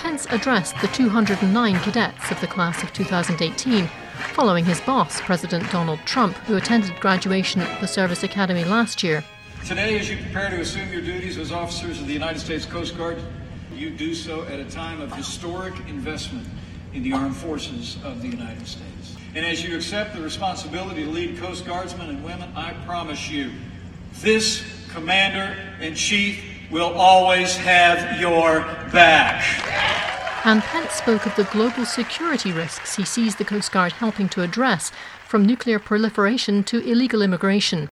Pence addressed the 209 cadets of the class of 2018, following his boss, President Donald Trump, who attended graduation at the Service Academy last year. Today, as you prepare to assume your duties as officers of the United States Coast Guard, you do so at a time of historic investment in the armed forces of the United States. And as you accept the responsibility to lead Coast Guardsmen and women, I promise you, this Commander-in-Chief will always have your back. And Pence spoke of the global security risks he sees the Coast Guard helping to address, from nuclear proliferation to illegal immigration.